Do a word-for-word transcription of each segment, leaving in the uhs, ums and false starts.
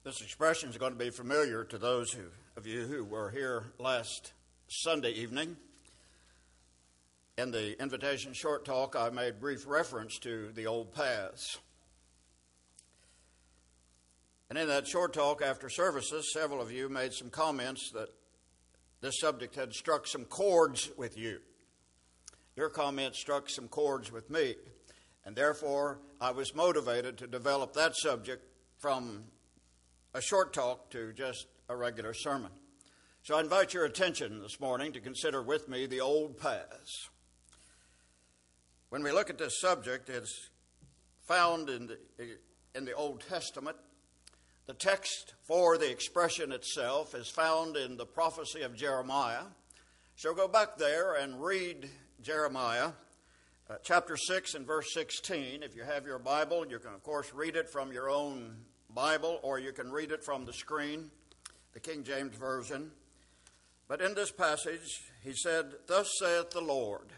This expression is going to be familiar to those who, of you who were here last Sunday evening. In the invitation short talk, I made brief reference to the old paths. And in that short talk after services, several of you made some comments that this subject had struck some chords with you. Your comments struck some chords with me, and therefore I was motivated to develop that subject from a short talk to just a regular sermon. So I invite your attention this morning to consider with me the old paths. When we look at this subject, it's found in the, in the Old Testament. The text for the expression itself is found in the prophecy of Jeremiah. So go back there and read Jeremiah uh, chapter six and verse sixteen. If you have your Bible, you can, of course, read it from your own Bible, or you can read it from the screen, the King James Version. But in this passage, he said, "Thus saith the Lord,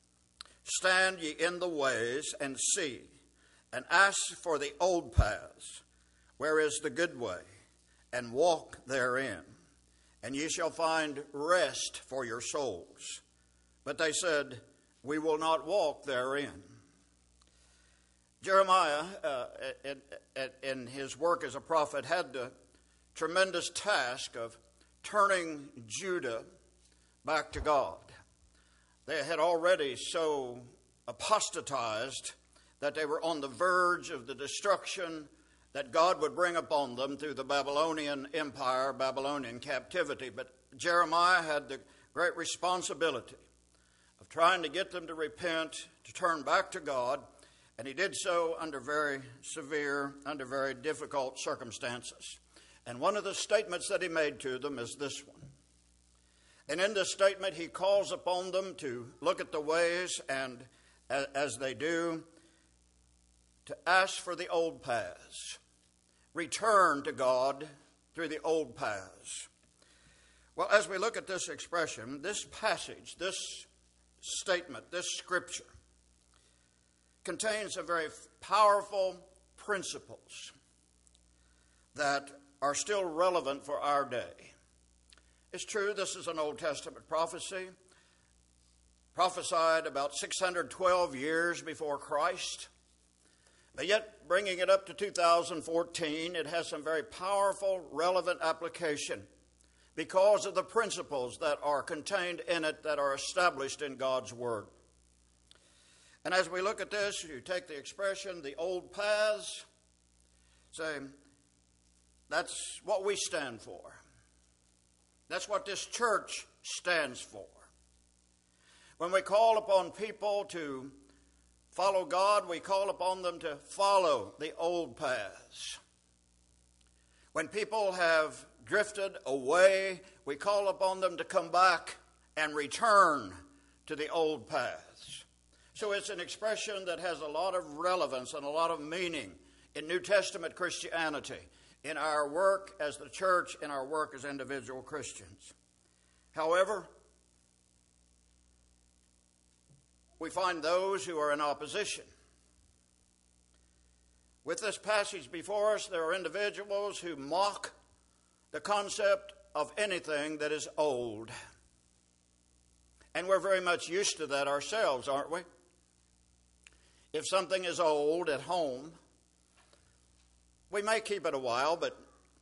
stand ye in the ways, and see, and ask for the old paths, where is the good way, and walk therein, and ye shall find rest for your souls." But they said, "We will not walk therein." Jeremiah, uh, in, in his work as a prophet, had the tremendous task of turning Judah back to God. They had already so apostatized that they were on the verge of the destruction that God would bring upon them through the Babylonian Empire, Babylonian captivity. But Jeremiah had the great responsibility of trying to get them to repent, to turn back to God, and he did so under very severe, under very difficult circumstances. And one of the statements that he made to them is this one. And in this statement, he calls upon them to look at the ways, and as they do, to ask for the old paths. Return to God through the old paths. Well, as we look at this expression, this passage, this statement, this scripture, contains some very powerful principles that are still relevant for our day. It's true, this is an Old Testament prophecy, prophesied about six hundred twelve years before Christ. But yet, bringing it up to two thousand fourteen, it has some very powerful, relevant application because of the principles that are contained in it that are established in God's Word. And as we look at this, you take the expression, the old paths, say, that's what we stand for. That's what this church stands for. When we call upon people to follow God, we call upon them to follow the old paths. When people have drifted away, we call upon them to come back and return to the old paths. So it's an expression that has a lot of relevance and a lot of meaning in New Testament Christianity, in our work as the church, in our work as individual Christians. However, we find those who are in opposition. With this passage before us, there are individuals who mock the concept of anything that is old. And we're very much used to that ourselves, aren't we? If something is old at home, we may keep it a while, but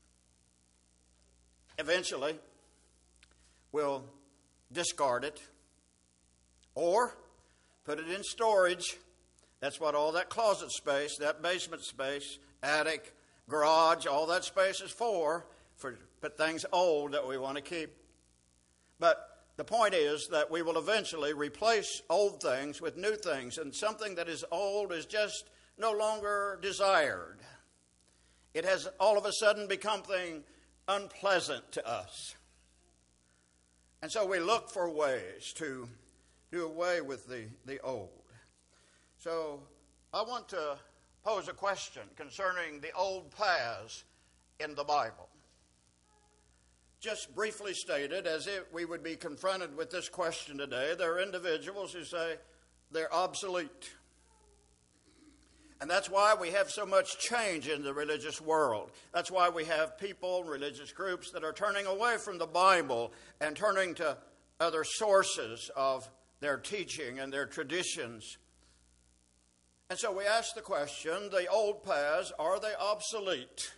eventually we'll discard it or put it in storage. That's what all that closet space, that basement space, attic, garage, all that space is for, for but things old that we want to keep. But the point is that we will eventually replace old things with new things, and something that is old is just no longer desired. It has all of a sudden become something unpleasant to us. And so we look for ways to do away with the, the old. So I want to pose a question concerning the old paths in the Bible. Just briefly stated, as if we would be confronted with this question today, there are individuals who say they're obsolete. And that's why we have so much change in the religious world. That's why we have people, religious groups, that are turning away from the Bible and turning to other sources of their teaching and their traditions. And so we ask the question, the old paths, are they obsolete?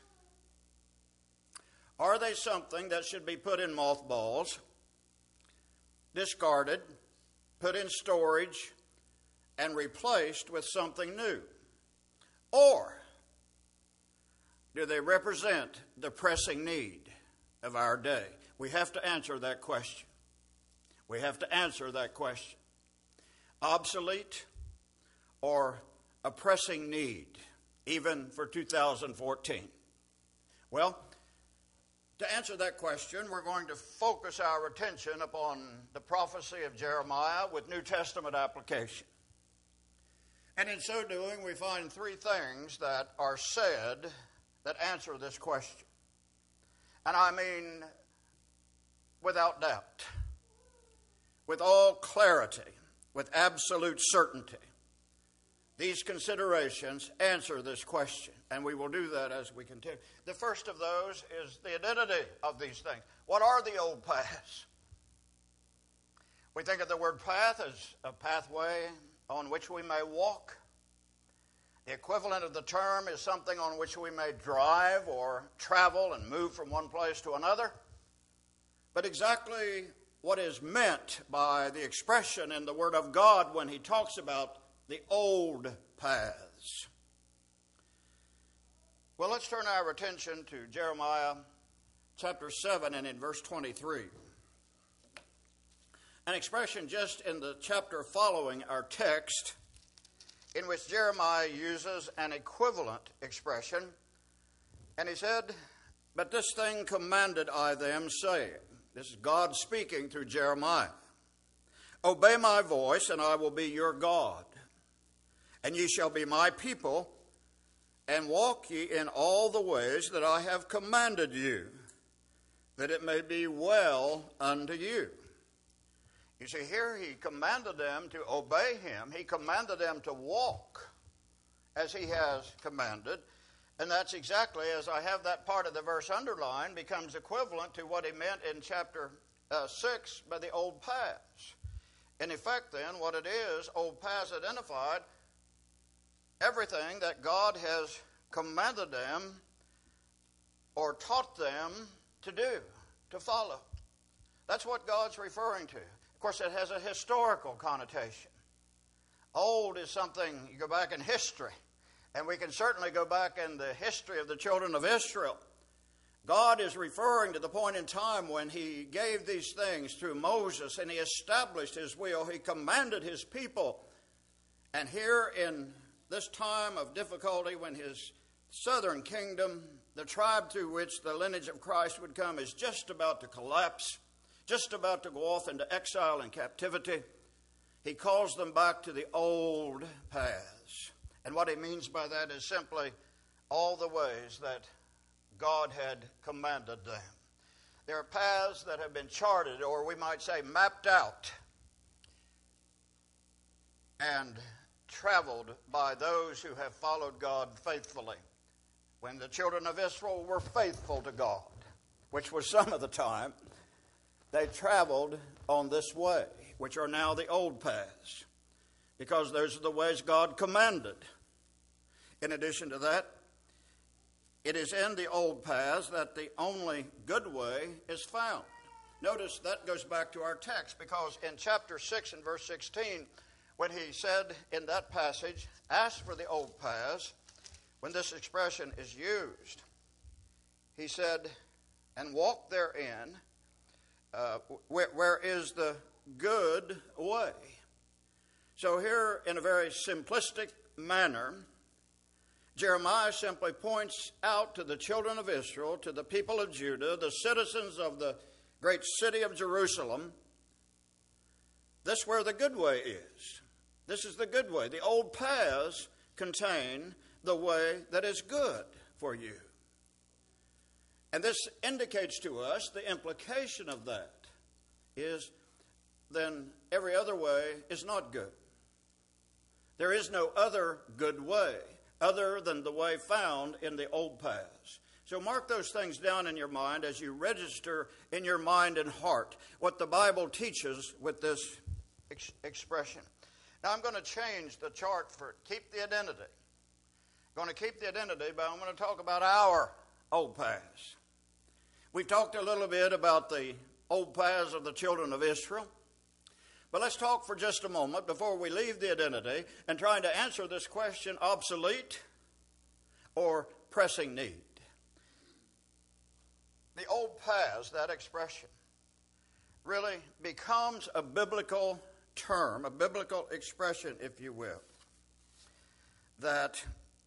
Are they something that should be put in mothballs, discarded, put in storage, and replaced with something new? Or do they represent the pressing need of our day? We have to answer that question. We have to answer that question. Obsolete or a pressing need, even for two thousand fourteen? Well, to answer that question, we're going to focus our attention upon the prophecy of Jeremiah with New Testament application. And in so doing, we find three things that are said that answer this question. And I mean, without doubt, with all clarity, with absolute certainty. These considerations answer this question, and we will do that as we continue. The first of those is the identity of these things. What are the old paths? We think of the word path as a pathway on which we may walk. The equivalent of the term is something on which we may drive or travel and move from one place to another. But exactly what is meant by the expression in the Word of God when he talks about the old paths? Well, let's turn our attention to Jeremiah chapter seven and in verse twenty-three. An expression just in the chapter following our text in which Jeremiah uses an equivalent expression. And he said, "But this thing commanded I them, saying," this is God speaking through Jeremiah, "Obey my voice, and I will be your God. And ye shall be my people, and walk ye in all the ways that I have commanded you, that it may be well unto you." You see, here he commanded them to obey him. He commanded them to walk as he has commanded. And that's exactly, as I have that part of the verse underlined, becomes equivalent to what he meant in chapter uh, six by the old paths. In effect, then, what it is, old paths identified everything that God has commanded them or taught them to do, to follow. That's what God's referring to. Of course, it has a historical connotation. Old is something, you go back in history, and we can certainly go back in the history of the children of Israel. God is referring to the point in time when he gave these things through Moses and he established his will. He commanded his people. And here in this time of difficulty, when his southern kingdom, the tribe through which the lineage of Christ would come, is just about to collapse, just about to go off into exile and captivity, he calls them back to the old paths. And what he means by that is simply all the ways that God had commanded them. There are paths that have been charted, or we might say mapped out, and traveled by those who have followed God faithfully. When the children of Israel were faithful to God, which was some of the time, they traveled on this way, which are now the old paths, because those are the ways God commanded. In addition to that, it is in the old paths that the only good way is found. Notice that goes back to our text, because in chapter six and verse sixteen, when he said in that passage, "Ask for the old paths," when this expression is used, he said, "And walk therein, uh, where, where is the good way." So here, in a very simplistic manner, Jeremiah simply points out to the children of Israel, to the people of Judah, the citizens of the great city of Jerusalem, this is where the good way is. This is the good way. The old paths contain the way that is good for you. And this indicates to us the implication of that is then every other way is not good. There is no other good way. other than the way found in the old paths. So mark those things down in your mind as you register in your mind and heart what the Bible teaches with this ex- expression. Now I'm going to change the chart for keep the identity. I'm going to keep the identity, but I'm going to talk about our old paths. We've talked a little bit about the old paths of the children of Israel. But let's talk for just a moment before we leave the identity and trying to answer this question, obsolete or pressing need. The old paths, that expression, really becomes a biblical term, a biblical expression, if you will, that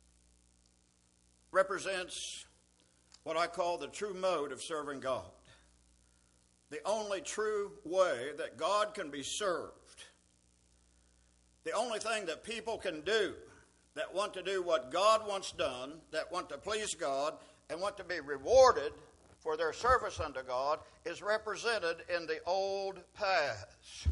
represents what I call the true mode of serving God. The only true way that God can be served. The only thing that people can do that want to do what God wants done, that want to please God, and want to be rewarded for their service unto God is represented in the old paths.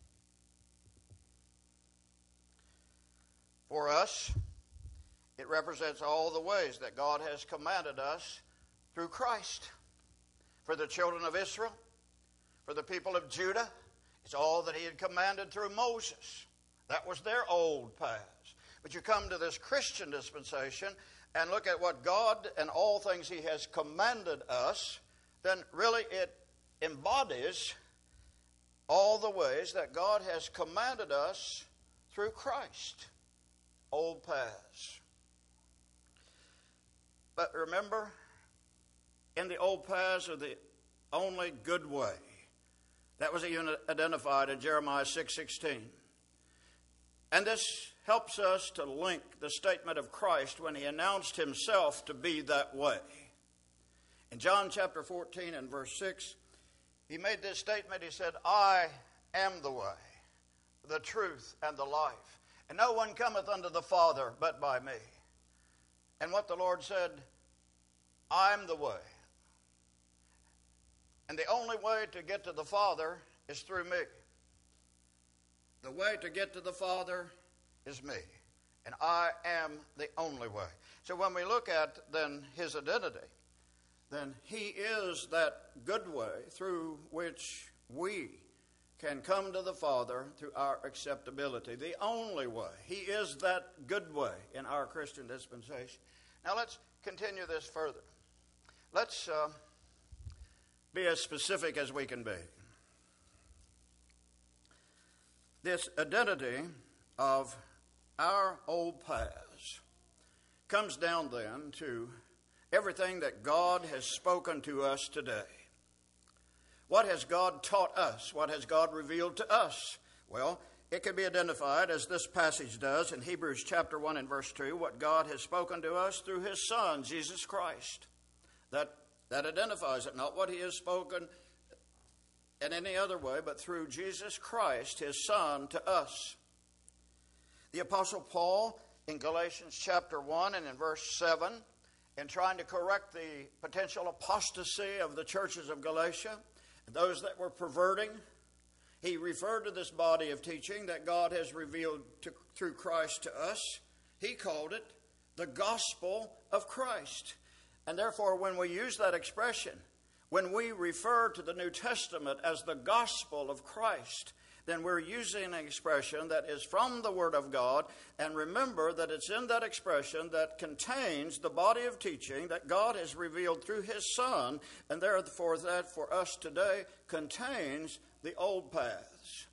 For us, it represents all the ways that God has commanded us through Christ. For the children of Israel, for the people of Judah, it's all that he had commanded through Moses. That was their old paths. But you come to this Christian dispensation and look at what God and all things he has commanded us, then really it embodies all the ways that God has commanded us through Christ. Old paths. But remember, in the old paths are the only good way. That was even identified in Jeremiah six sixteen. And this helps us to link the statement of Christ when he announced himself to be that way. In John chapter fourteen and verse six, he made this statement. He said, I am the way, the truth, and the life. And no one cometh unto the Father but by me. And what the Lord said, I'm the way. And the only way to get to the Father is through me. The way to get to the Father is me. And I am the only way. So when we look at then his identity, then he is that good way through which we can come to the Father through our acceptability. The only way. He is that good way in our Christian dispensation. Now let's continue this further. Let's uh, be as specific as we can be. This identity of our old paths comes down then to everything that God has spoken to us today. What has God taught us? What has God revealed to us? Well, it can be identified as this passage does in Hebrews chapter one and verse two, what God has spoken to us through his Son, Jesus Christ. That, that identifies it, not what he has spoken in any other way, but through Jesus Christ, his Son, to us. The Apostle Paul in Galatians chapter one and in verse seven, in trying to correct the potential apostasy of the churches of Galatia, those that were perverting, he referred to this body of teaching that God has revealed to, through Christ to us. He called it the gospel of Christ. And therefore, when we use that expression, when we refer to the New Testament as the gospel of Christ, then we're using an expression that is from the Word of God. And remember that it's in that expression that contains the body of teaching that God has revealed through his Son. And therefore that for us today contains the old paths.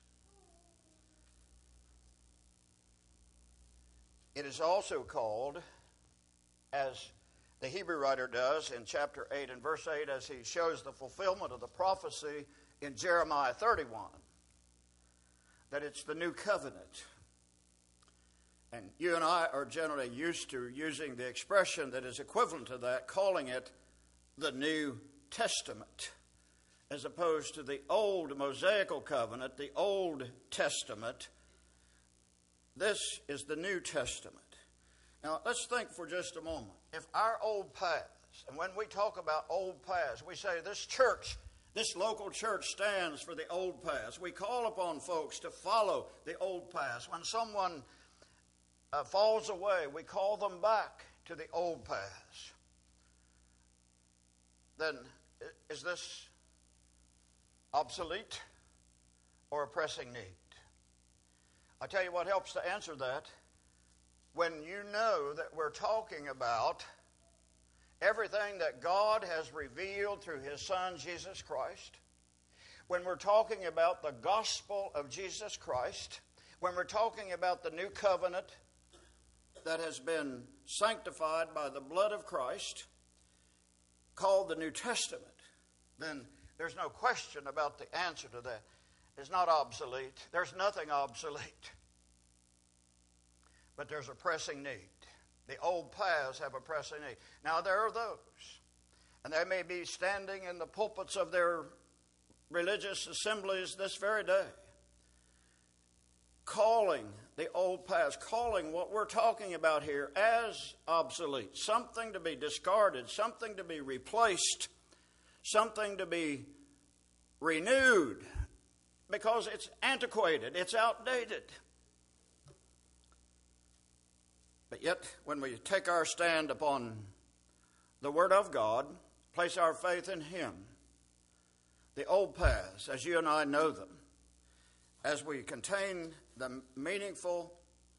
It is also called, as the Hebrew writer does in chapter eight and verse eight, as he shows the fulfillment of the prophecy in Jeremiah thirty-one, that it's the new covenant. And you and I are generally used to using the expression that is equivalent to that, calling it the New Testament, as opposed to the old Mosaical covenant, the Old Testament. This is the New Testament. Now, let's think for just a moment. If our old paths, and when we talk about old paths, we say this church, this local church stands for the old paths. We call upon folks to follow the old paths. When someone uh, falls away, we call them back to the old paths, then is this obsolete or a pressing need? I tell you what helps to answer that. When you know that we're talking about everything that God has revealed through His Son, Jesus Christ, when we're talking about the gospel of Jesus Christ, when we're talking about the new covenant that has been sanctified by the blood of Christ, called the New Testament, then there's no question about the answer to that. It's not obsolete. There's nothing obsolete. But there's a pressing need. The old paths have a pressing need. Now, there are those, and they may be standing in the pulpits of their religious assemblies this very day, calling the old paths, calling what we're talking about here as obsolete, something to be discarded, something to be replaced, something to be renewed, because it's antiquated, it's outdated. But yet, when we take our stand upon the Word of God, place our faith in Him, the old paths, as you and I know them, as we contain the meaningful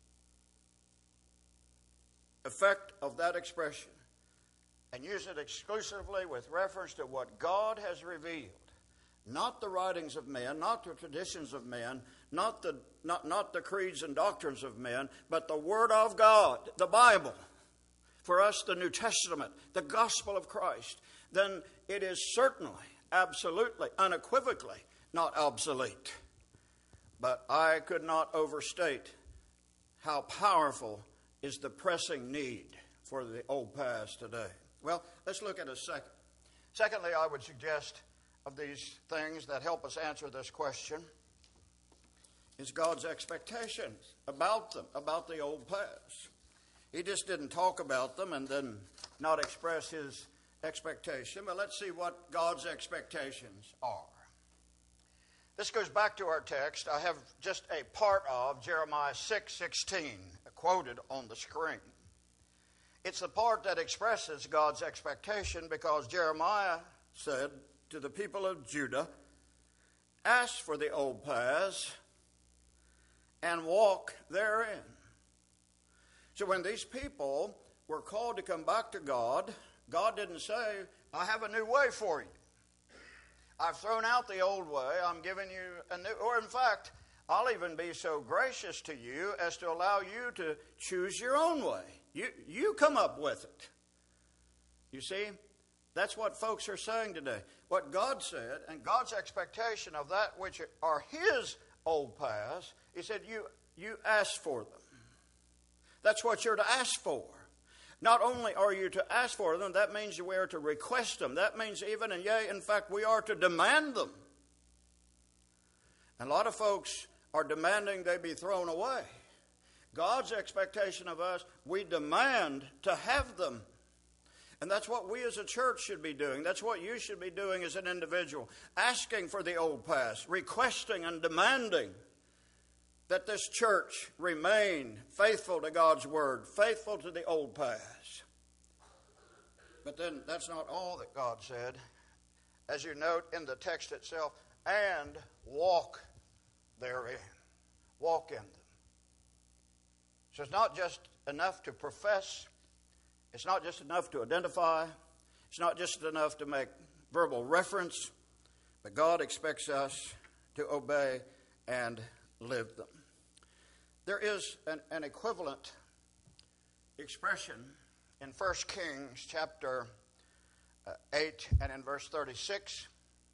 effect of that expression, and use it exclusively with reference to what God has revealed, not the writings of men, not the traditions of men, not the not, not the creeds and doctrines of men, but the Word of God, the Bible, for us the New Testament, the gospel of Christ, then it is certainly, absolutely, unequivocally not obsolete. But I could not overstate how powerful is the pressing need for the old paths today. Well, let's look at a second. Secondly, I would suggest of these things that help us answer this question is God's expectations about them, about the old paths. He just didn't talk about them and then not express His expectation, but let's see what God's expectations are. This goes back to our text. I have just a part of Jeremiah six sixteen quoted on the screen. It's the part that expresses God's expectation, because Jeremiah said to the people of Judah, "Ask for the old paths and walk therein." So when these people were called to come back to God, God didn't say, "I have a new way for you. I've thrown out the old way. I'm giving you a new," or in fact, "I'll even be so gracious to you as to allow you to choose your own way. You, you come up with it." You see, that's what folks are saying today. What God said, and God's expectation of that which are His old paths, He said, you, you ask for them. That's what you're to ask for. Not only are you to ask for them, that means we are to request them. That means even, and yea, in fact, we are to demand them. And a lot of folks are demanding they be thrown away. God's expectation of us, we demand to have them. And that's what we as a church should be doing. That's what you should be doing as an individual. Asking for the old paths, requesting and demanding that this church remain faithful to God's Word, faithful to the old paths. But then that's not all that God said. As you note in the text itself, and walk therein. Walk in them. So it's not just enough to profess. It's not just enough to identify. It's not just enough to make verbal reference. But God expects us to obey and live them. There is an, an equivalent expression in First Kings chapter uh, eight and in verse thirty-six.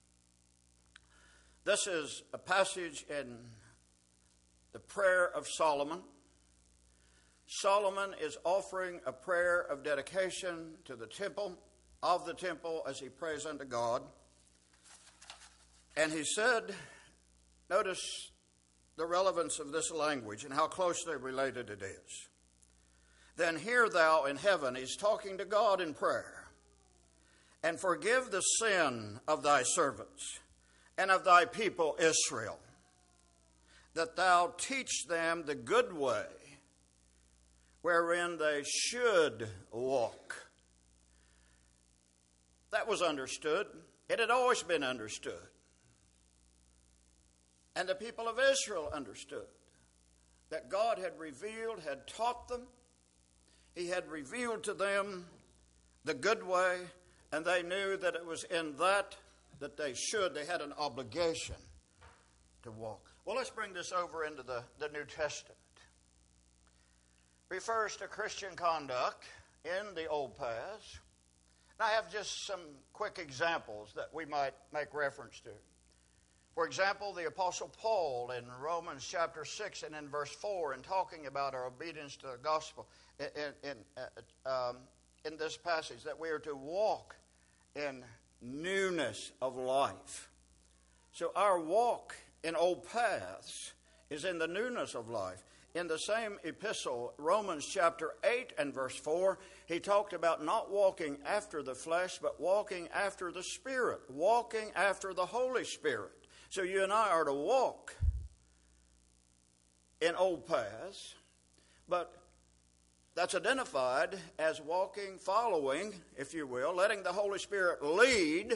This is a passage in the prayer of Solomon. Solomon is offering a prayer of dedication to the temple, of the temple, as he prays unto God. And he said, notice the relevance of this language and how closely related it is. "Then hear thou in heaven," he's talking to God in prayer, "and forgive the sin of thy servants and of thy people Israel, that thou teach them the good way wherein they should walk. That was understood. It had always been understood. And the people of Israel understood that God had revealed, had taught them. He had revealed to them the good way, and they knew that it was in that that they should, they had an obligation to walk. Well, let's bring this over into the, the New Testament. Refers to Christian conduct in the old paths. And I have just some quick examples that we might make reference to. For example, the Apostle Paul in Romans chapter six and in verse four, in talking about our obedience to the gospel, in, in, uh, um, in this passage, that we are to walk in newness of life. So our walk in old paths is in the newness of life. In the same epistle, Romans chapter eight and verse four, he talked about not walking after the flesh, but walking after the Spirit, walking after the Holy Spirit. So you and I are to walk in old paths, but that's identified as walking, following, if you will, letting the Holy Spirit lead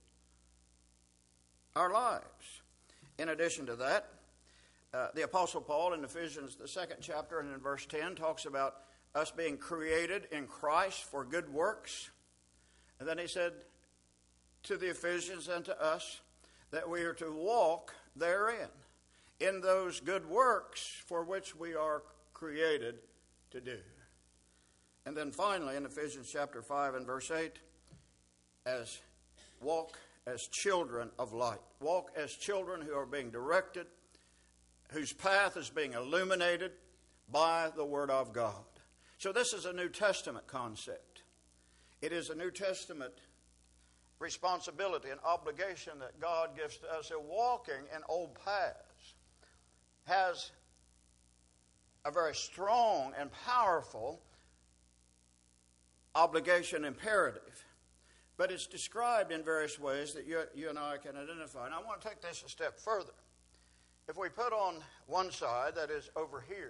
our lives. In addition to that, uh, the Apostle Paul in Ephesians, the second chapter, and in verse ten, talks about us being created in Christ for good works. And then he said to the Ephesians and to us that we are to walk therein, in those good works for which we are created to do. And then finally, in Ephesians chapter five and verse eight, as walk as children of light. Walk as children who are being directed, whose path is being illuminated by the Word of God. So this is a New Testament concept. It is a New Testament responsibility and obligation that God gives to us. So walking in old paths has a very strong and powerful obligation imperative. But it's described in various ways that you, you and I can identify. And I want to take this a step further. If we put on one side, that is over here,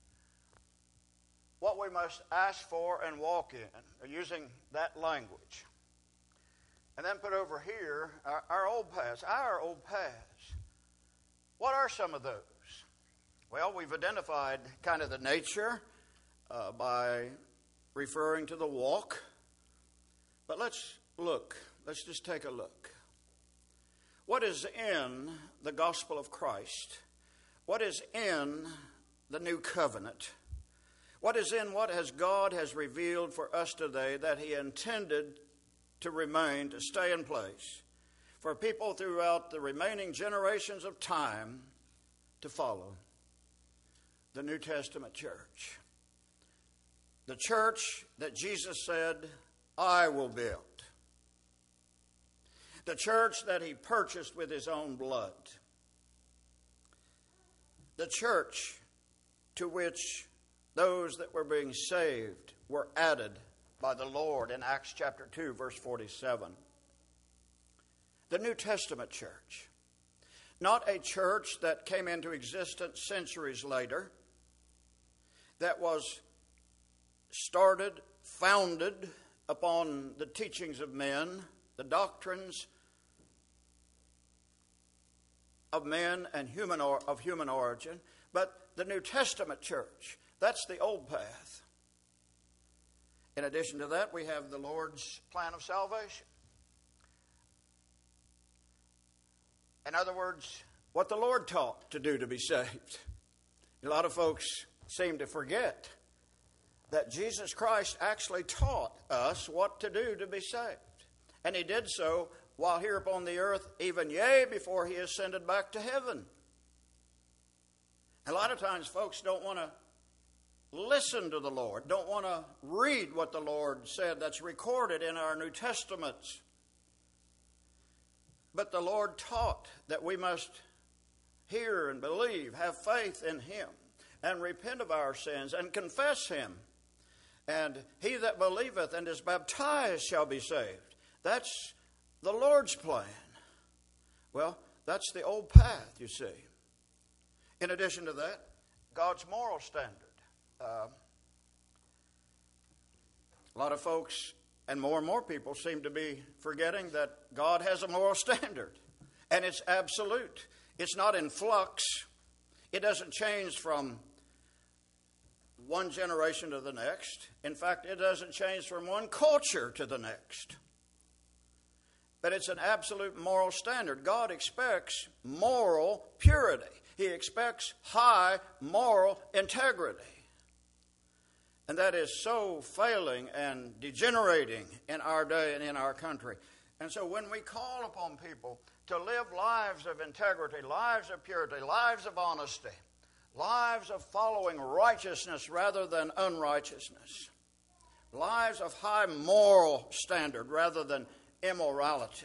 what we must ask for and walk in, using that language. And then put over here our, our old paths, our old paths. What are some of those? Well, we've identified kind of the nature uh, by referring to the walk. But let's look. Let's just take a look. What is in the gospel of Christ? What is in the new covenant? What is in what has God has revealed for us today that He intended to remain, to stay in place, for people throughout the remaining generations of time to follow? The New Testament church. The church that Jesus said, I will build. The church that He purchased with His own blood. The church to which those that were being saved were added by the Lord in Acts chapter two, verse forty-seven. The New Testament church. Not a church that came into existence centuries later, that was started, founded upon the teachings of men, the doctrines of men and human or, of human origin, but the New Testament church. That's the old path. In addition to that, we have the Lord's plan of salvation. In other words, what the Lord taught to do to be saved. A lot of folks seem to forget that Jesus Christ actually taught us what to do to be saved. And He did so while here upon the earth, even yea, before He ascended back to heaven. A lot of times folks don't want to listen to the Lord, don't want to read what the Lord said that's recorded in our New Testaments. But the Lord taught that we must hear and believe, have faith in Him, and repent of our sins and confess Him. And he that believeth and is baptized shall be saved. That's the Lord's plan. Well, that's the old path, you see. In addition to that, God's moral standard. Uh, A lot of folks and more and more people seem to be forgetting that God has a moral standard, and it's absolute. It's not in flux. It doesn't change from one generation to the next. In fact, it doesn't change from one culture to the next. But it's an absolute moral standard. God expects moral purity. He expects high moral integrity. And that is so failing and degenerating in our day and in our country. And so when we call upon people to live lives of integrity, lives of purity, lives of honesty, lives of following righteousness rather than unrighteousness, lives of high moral standard rather than immorality,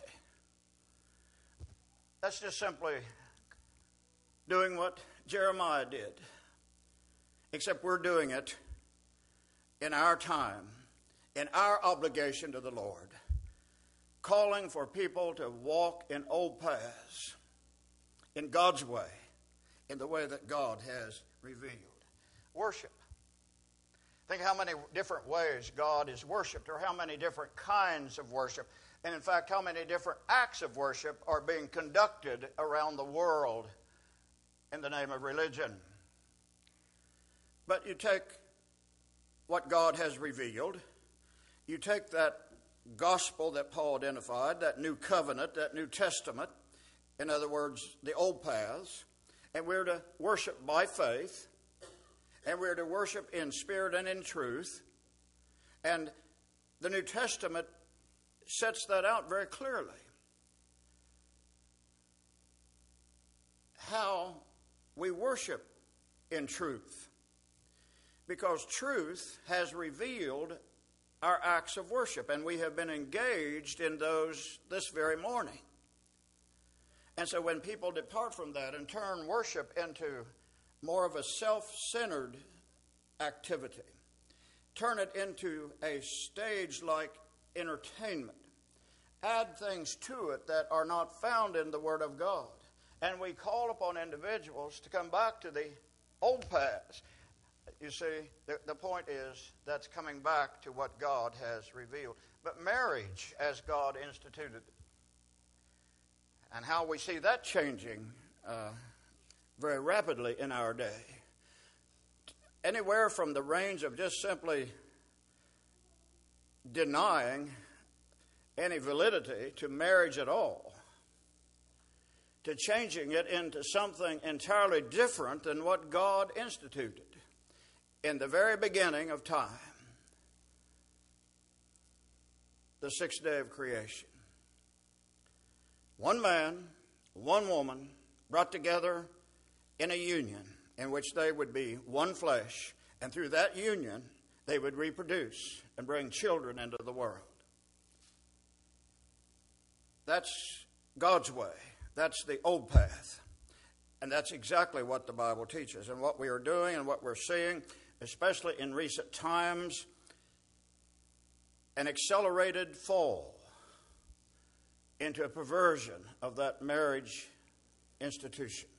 that's just simply doing what Jeremiah did, except we're doing it in our time, in our obligation to the Lord, calling for people to walk in old paths, in God's way, in the way that God has revealed. Worship. Think how many different ways God is worshipped, or how many different kinds of worship, and in fact how many different acts of worship are being conducted around the world in the name of religion. But you take what God has revealed, you take that gospel that Paul identified, that new covenant, that New Testament, in other words, the old paths, and we're to worship by faith, and we're to worship in spirit and in truth. And the New Testament sets that out very clearly. How we worship in truth. Because truth has revealed our acts of worship, and we have been engaged in those this very morning. And so when people depart from that and turn worship into more of a self-centered activity, turn it into a stage-like entertainment, add things to it that are not found in the Word of God, and we call upon individuals to come back to the old paths. You see, the, the point is that's coming back to what God has revealed. But marriage, as God instituted it, and how we see that changing uh, very rapidly in our day. Anywhere from the range of just simply denying any validity to marriage at all, to changing it into something entirely different than what God instituted in the very beginning of time, the sixth day of creation. One man, one woman, brought together in a union in which they would be one flesh, and through that union they would reproduce and bring children into the world. That's God's way. That's the old path. And that's exactly what the Bible teaches. And what we are doing and what we're seeing, especially in recent times, an accelerated fall into a perversion of that marriage institution.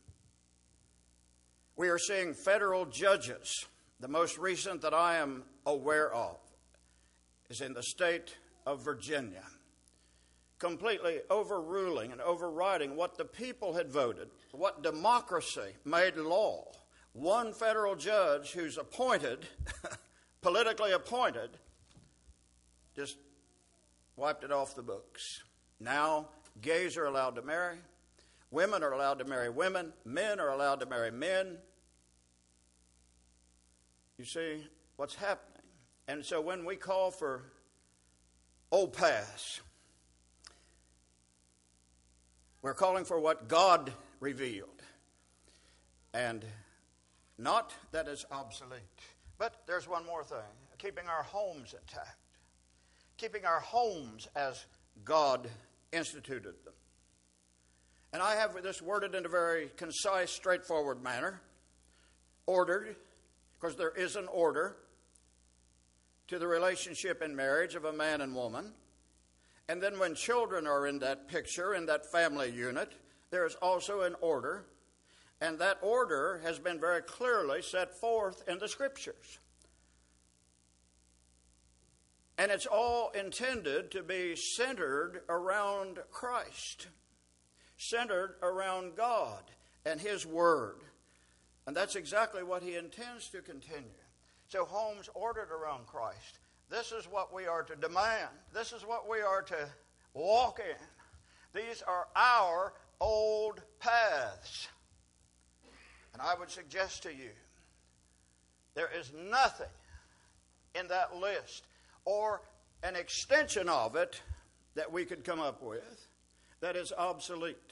We are seeing federal judges. The most recent that I am aware of is in the state of Virginia, completely overruling and overriding what the people had voted, what democracy made law. One federal judge who's appointed, politically appointed, just wiped it off the books. Now, gays are allowed to marry. Women are allowed to marry women. Men are allowed to marry men. You see what's happening. And so when we call for old paths, we're calling for what God revealed. And not that it's obsolete. But there's one more thing. Keeping our homes intact. Keeping our homes as God instituted them. And I have this worded in a very concise, straightforward manner. Ordered, because there is an order to the relationship in marriage of a man and woman. And then when children are in that picture, in that family unit, there is also an order. And that order has been very clearly set forth in the Scriptures. And it's all intended to be centered around Christ, centered around God and His Word. And that's exactly what He intends to continue. So homes ordered around Christ. This is what we are to demand. This is what we are to walk in. These are our old paths. And I would suggest to you, there is nothing in that list or an extension of it that we could come up with that is obsolete.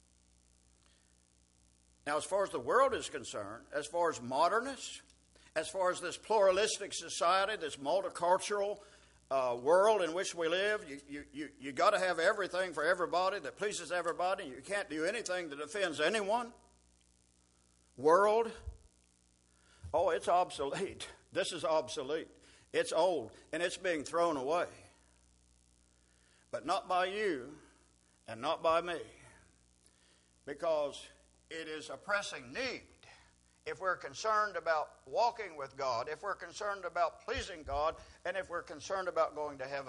Now, as far as the world is concerned, as far as modernists, as far as this pluralistic society, this multicultural uh, world in which we live, you you you, you got to have everything for everybody that pleases everybody. You can't do anything that offends anyone. World, oh, it's obsolete. This is obsolete. It's old, and it's being thrown away. But not by you, and not by me, because it is a pressing need. If we're concerned about walking with God, if we're concerned about pleasing God, and if we're concerned about going to heaven.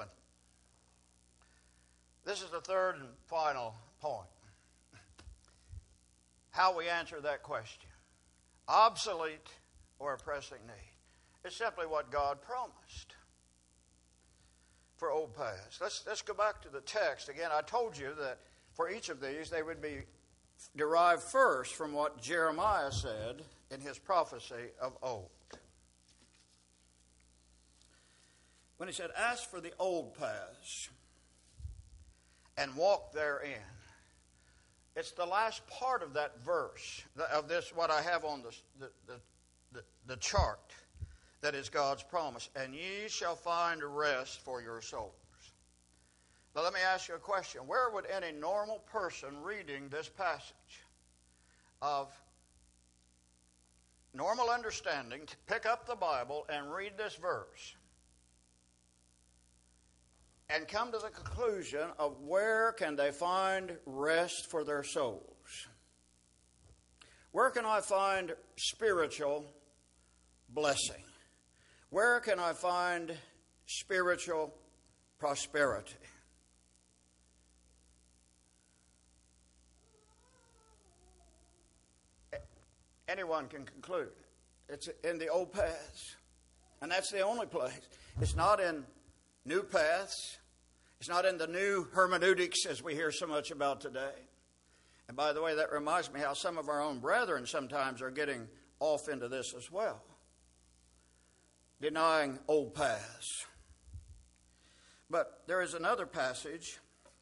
This is the third and final point. How we answer that question. Obsolete or a pressing need. It's simply what God promised for old paths. Let's, let's go back to the text. Again, I told you that for each of these, they would be derived first from what Jeremiah said in his prophecy of old. When he said, ask for the old paths and walk therein. It's the last part of that verse, of this, what I have on the, the, the, the, the chart, that is God's promise. And ye shall find rest for your souls. Now let me ask you a question. Where would any normal person reading this passage of normal understanding to pick up the Bible and read this verse and come to the conclusion of where can they find rest for their souls? Where can I find spiritual blessing? Where can I find spiritual prosperity? Anyone can conclude. It's in the old paths. And that's the only place. It's not in new paths. It's not in the new hermeneutics as we hear so much about today. And by the way, that reminds me how some of our own brethren sometimes are getting off into this as well. Denying old paths. But there is another passage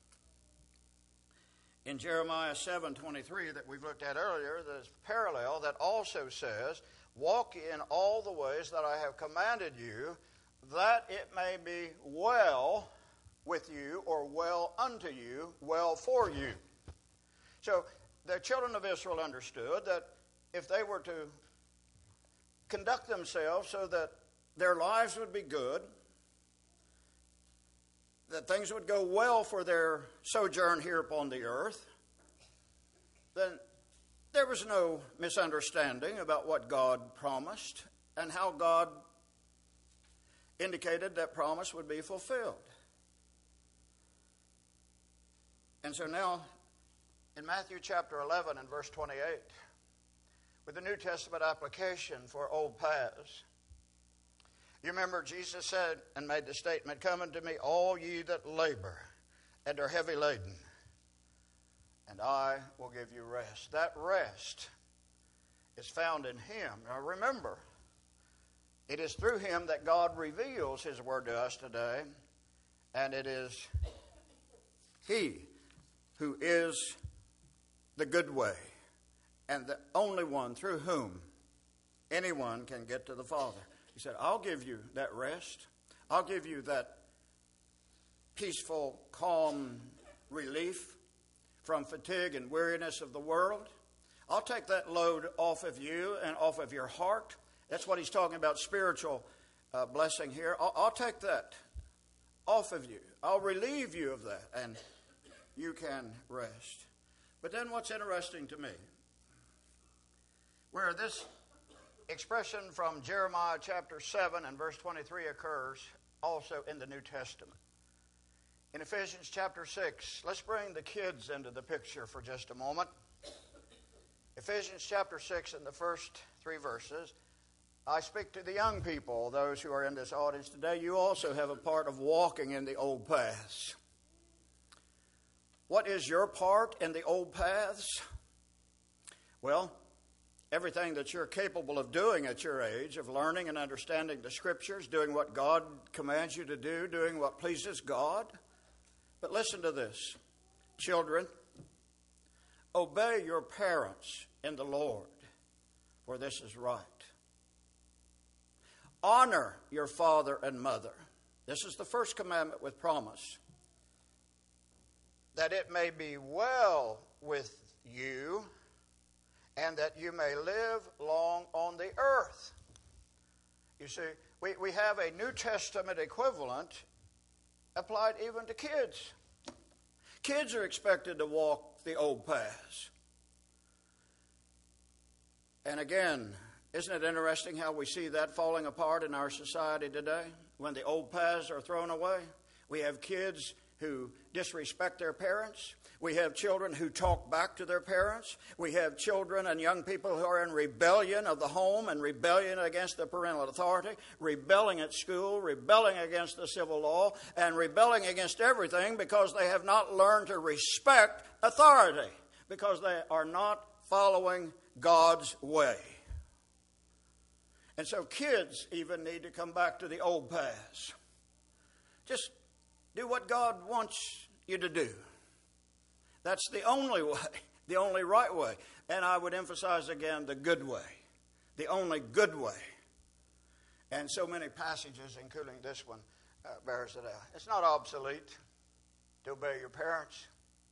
in Jeremiah seven twenty-three that we've looked at earlier that is parallel, that also says, walk in all the ways that I have commanded you, that it may be well with you, or well unto you, well for you. So the children of Israel understood that if they were to conduct themselves so that their lives would be good, that things would go well for their sojourn here upon the earth, then there was no misunderstanding about what God promised and how God indicated that promise would be fulfilled. And so now, in Matthew chapter eleven and verse twenty-eight, with the New Testament application for old paths, you remember Jesus said and made the statement, come unto me all ye that labor and are heavy laden, and I will give you rest. That rest is found in Him. Now remember, it is through Him that God reveals His word to us today, and it is He who is the good way and the only one through whom anyone can get to the Father. He said, I'll give you that rest. I'll give you that peaceful, calm relief from fatigue and weariness of the world. I'll take that load off of you and off of your heart. That's what he's talking about, spiritual uh, blessing here. I'll, I'll take that off of you. I'll relieve you of that, and you can rest. But then what's interesting to me, where this expression from Jeremiah chapter seven and verse twenty-three occurs, also in the New Testament. In Ephesians chapter six, let's bring the kids into the picture for just a moment. Ephesians chapter six, in the first three verses, I speak to the young people, those who are in this audience today. You also have a part of walking in the old paths. What is your part in the old paths? Well, everything that you're capable of doing at your age, of learning and understanding the Scriptures, doing what God commands you to do, doing what pleases God. But listen to this, children, obey your parents in the Lord, for this is right. Honor your father and mother. This is the first commandment with promise, that it may be well with you and that you may live long on the earth. You see, we, we have a New Testament equivalent applied even to kids. Kids are expected to walk the old paths. And again, isn't it interesting how we see that falling apart in our society today? When the old paths are thrown away, we have kids who disrespect their parents. We have children who talk back to their parents. We have children and young people who are in rebellion of the home and rebellion against the parental authority, rebelling at school, rebelling against the civil law, and rebelling against everything because they have not learned to respect authority, because they are not following God's way. And so kids even need to come back to the old paths. Just do what God wants you to do. That's the only way, the only right way. And I would emphasize again the good way, the only good way. And so many passages, including this one, uh, bears it out. It's not obsolete to obey your parents.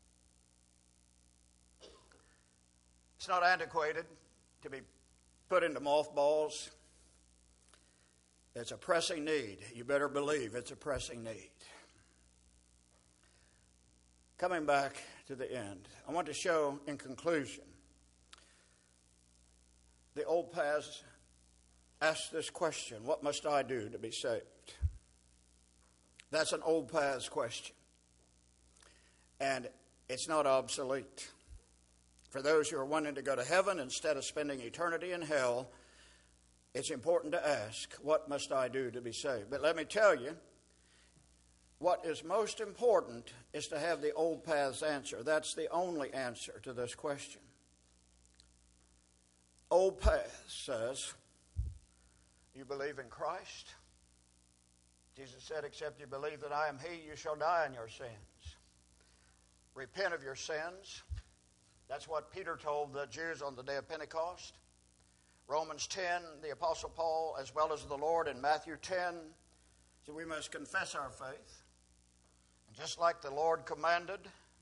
It's not antiquated to be put into mothballs. It's a pressing need. You better believe it's a pressing need. Coming back to the end, I want to show in conclusion, the old paths ask this question: what must I do to be saved? That's an old paths question. And it's not obsolete. For those who are wanting to go to heaven instead of spending eternity in hell, it's important to ask, what must I do to be saved? But let me tell you, what is most important is to have the old paths answer. That's the only answer to this question. Old paths says, you believe in Christ? Jesus said, except you believe that I am He, you shall die in your sins. Repent of your sins. That's what Peter told the Jews on the day of Pentecost. Romans ten, the Apostle Paul, as well as the Lord in Matthew ten, said we must confess our faith. And just like the Lord commanded,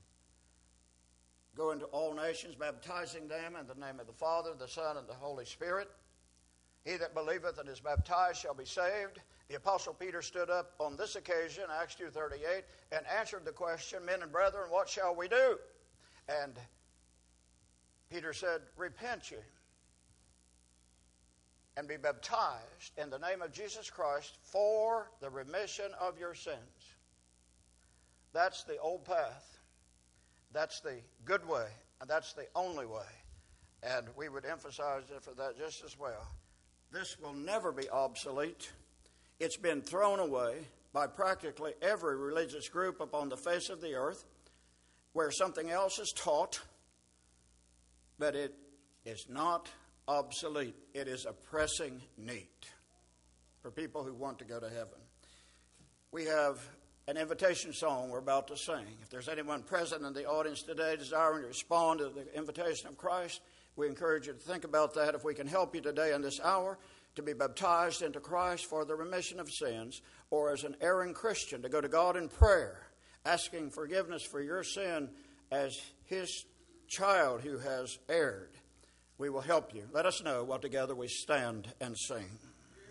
go into all nations, baptizing them in the name of the Father, the Son, and the Holy Spirit. He that believeth and is baptized shall be saved. The Apostle Peter stood up on this occasion, Acts two thirty-eight, and answered the question, men and brethren, what shall we do? And Peter said, repent ye and be baptized in the name of Jesus Christ for the remission of your sins. That's the old path. That's the good way. And that's the only way. And we would emphasize it for that just as well. This will never be obsolete. It's been thrown away by practically every religious group upon the face of the earth where something else is taught, but it is not obsolete. It is a pressing need for people who want to go to heaven. We have an invitation song we're about to sing. If there's anyone present in the audience today desiring to respond to the invitation of Christ, we encourage you to think about that. If we can help you today in this hour to be baptized into Christ for the remission of sins, or as an erring Christian to go to God in prayer, asking forgiveness for your sin as His child who has erred, we will help you. Let us know while together we stand and sing.